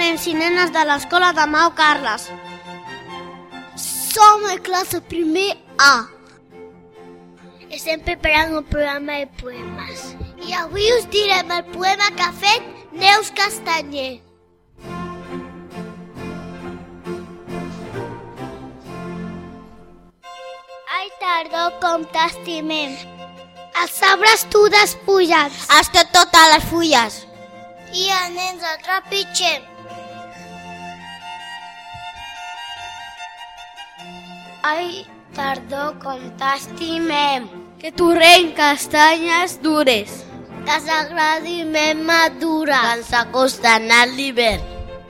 nens i nenes de l'escola de Mau Carles. Som a classe primer A. Estem preparant un programa de poemes. I avui us direm el poema que ha fet Neus Castanyer. Ai, tardor, com t'estimem. Els arbres tu despujats. Hasta totes les fulles. I els nens el trepitgem. Ai, tardor, com t'estimem. Que torrent castanyes dures. Que s'agradiment madura. Que ens acosta anar l'hivern.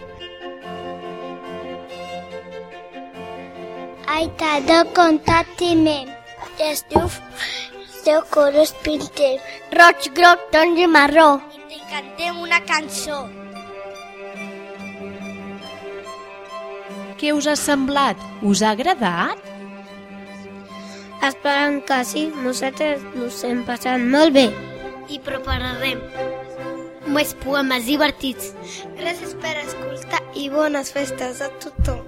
Ai, tardor, com t'estimem. Els teus colors pintem. Roig, groc, taronja i marró. I te cantem una cançó. Què us ha semblat? Us ha agradat? Esperem que sí, nosaltres ens hem passat molt bé. I prepararem més poemes divertits. Gràcies per escoltar i bones festes a tothom.